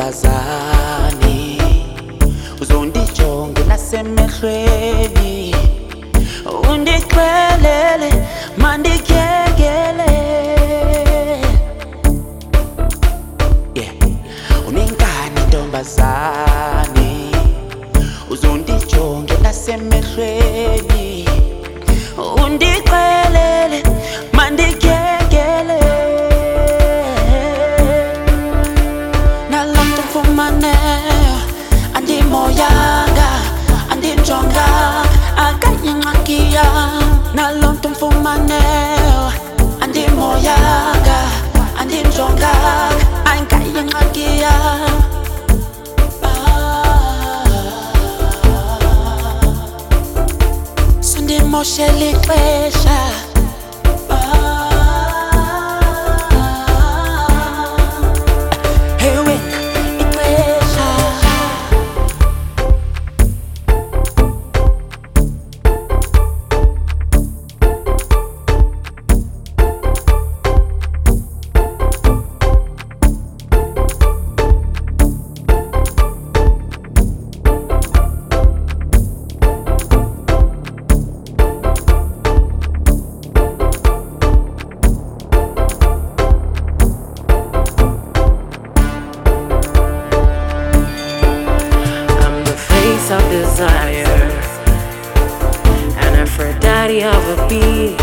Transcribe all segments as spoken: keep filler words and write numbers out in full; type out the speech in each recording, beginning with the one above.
ntombazane, uzondijonge nasemehlweni, undixelele mandikhengele. Yeah, unenkani ntombazane, uzondijonge nasemehlweni, undixelele mandikhengele. Nalapho mfumane andimoyanga andinjonga akayingxaki yam. Nalapho mfumane andimoyanga andinjonga akayingxaki yam. Sundimoshela ixesha, of desire, an Aphrodite of a bee.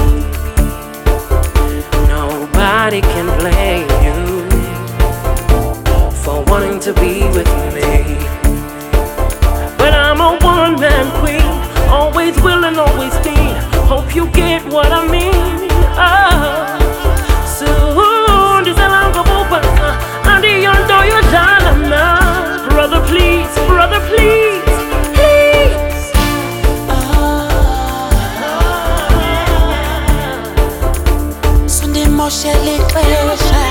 Nobody can blame you for wanting to be with me, but I'm a one-man queen, always willing, always mean. Hope you get what I mean. Oh, soon as I'm open, and the under your diamond, brother, please, brother, please. Sundimoshela ixesha,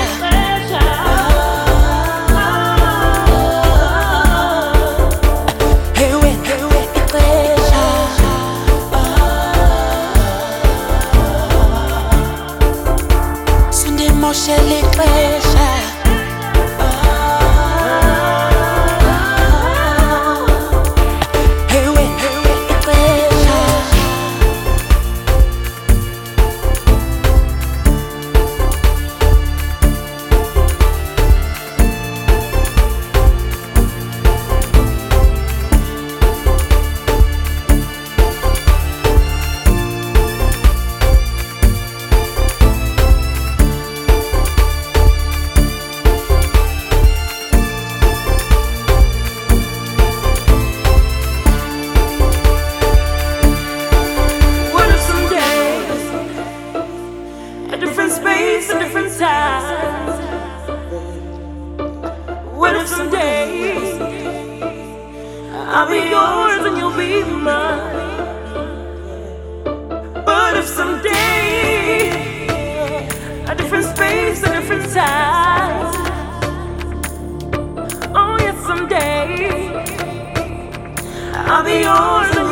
hey wena ixesha, sundimoshela ixesha. Space and different time. What if someday I'll be yours and you'll be mine? But if someday, a different space, a different time. Oh yes, someday I'll be yours.